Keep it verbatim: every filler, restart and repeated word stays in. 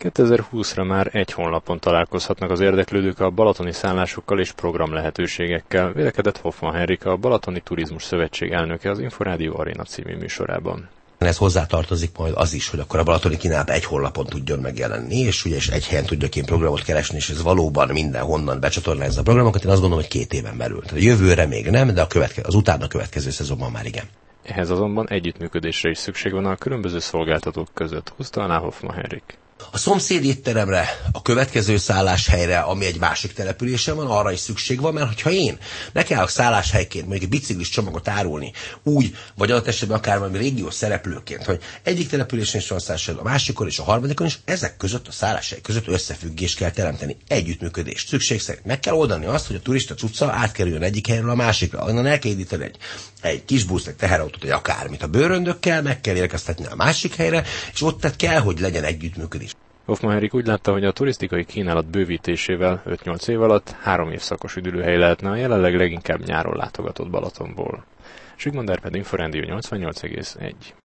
kétezer-húszra már egy honlapon találkozhatnak az érdeklődők a balatoni szállásokkal és program lehetőségekkel, vélekedett Hoffman Henrika, a Balatoni Turizmus Szövetség elnöke az Inforádió Aréna című műsorában. Ez hozzátartozik majd az is, hogy akkor a balatoni kínálat egy honlapon tudjon megjelenni, és ugye és egy helyen tudjak én programot keresni, és ez valóban mindenhonnan becsatornázza a programokat. Én azt gondolom, hogy két éven belül. Tehát a jövőre még nem, de a következő, az utána következő szezonban már igen. Ehhez azonban együttműködésre is szükség van a különböző szolgáltatók között, húzta alá Hoffman Henrik. A szomszéd étteremre, a következő szálláshelyre, ami egy másik településen van, arra is szükség van, mert hogyha én nekiállok szálláshelyként mondjuk egy biciklis csomagot árulni, úgy, vagy adott esetben akár valami régiós szereplőként, hogy egyik településen is van szálláshely, a másikon és a harmadikon is, ezek között a szálláshely között összefüggést kell teremteni, együttműködést. Szükség szerint meg kell oldani azt, hogy a turista cucca átkerüljön egyik helyről a másikra. Onnan el kell indítani egy, egy kis buszt, egy teherautót, egy akármit a bőröndökkel, meg kell érkeztetni a másik helyre, és ott tehát kell, hogy legyen együttműködés. Hoffman Henrik úgy látta, hogy a turisztikai kínálat bővítésével öt-nyolc év alatt három évszakos üdülőhely lehetne a jelenleg leginkább nyáron látogatott Balatonból. Sigmund Árpád, Inforádió nyolcvannyolc egész egy.